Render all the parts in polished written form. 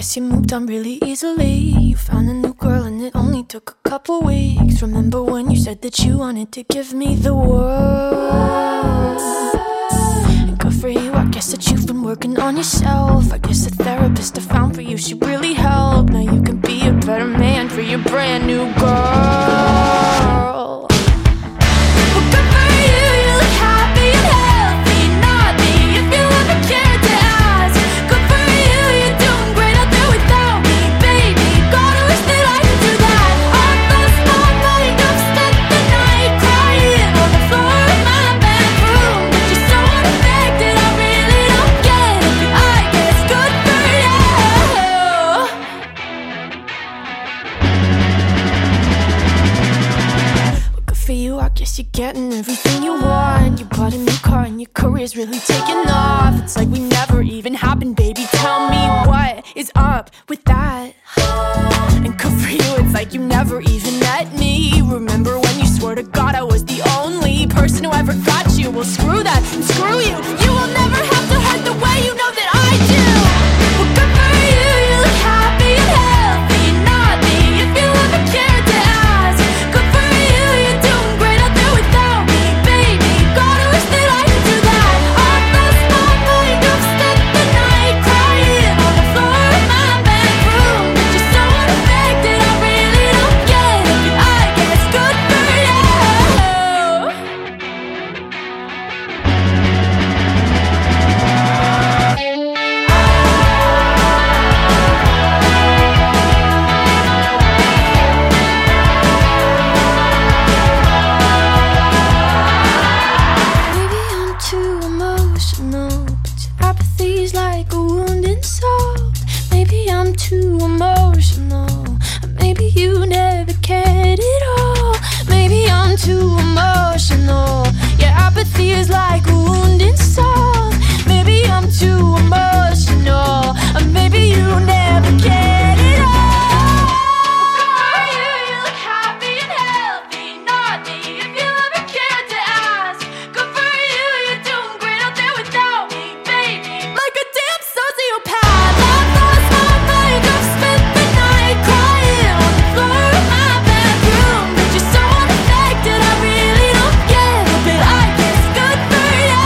guess you moved on really easily. You found a new girl and it only took a couple weeks. Remember when you said that you wanted to give me the world? And good for you, I guess that you've been working on yourself. I guess the therapist I found for you, she really helped. Now you can be a better man for your brand new girl. Well, good for you, you look happy and healthy. Not me, if you ever cared to ask. Good for you, you're doing great out there without me, baby. God, I wish that I could do that. I've lost my mind, I've spent the night crying on the floor of my bedroom. But you're so unaffected, I really don't get it. But I guess good for you. Well, good for you, I guess you're getting everything you want. You bought a new car and your career's really taking off. It's like we never even happened, baby. Tell me what is up with that? And good for you, it's like you never even met me. Remember when you swore to God I was the only person who ever got you? Well, screw that and screw you. You will never have to hurt the way you know that I do. Well, good for you, you look happy and healthy. Not me, if you ever cared to ask. Good for you, you're doing great out there without me, baby. God, I wish that I could do that. I've lost my mind, I've spent the night crying on the floor of my bedroom. But you're so unaffected, I really don't get it. But I guess good for you. Maybe I'm too emotional, but your apathy's like a wounded soul. Maybe I'm too emotional, or maybe you never cared at all. Maybe I'm too emotional, your apathy is like a wounded soul. Maybe I'm too emotional, or maybe you never cared at all. You look happy and healthy, not me, if you ever cared to ask. Good for you, you're doing great out there without me, baby. Like a damn sociopath, I've lost my mind, I've spent the night crying on the floor of my bedroom. But you're so unaffected, I really don't get it. But I guess good for you.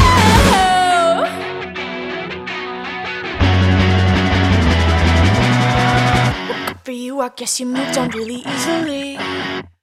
Well, good for you, I guess you moved on really easily.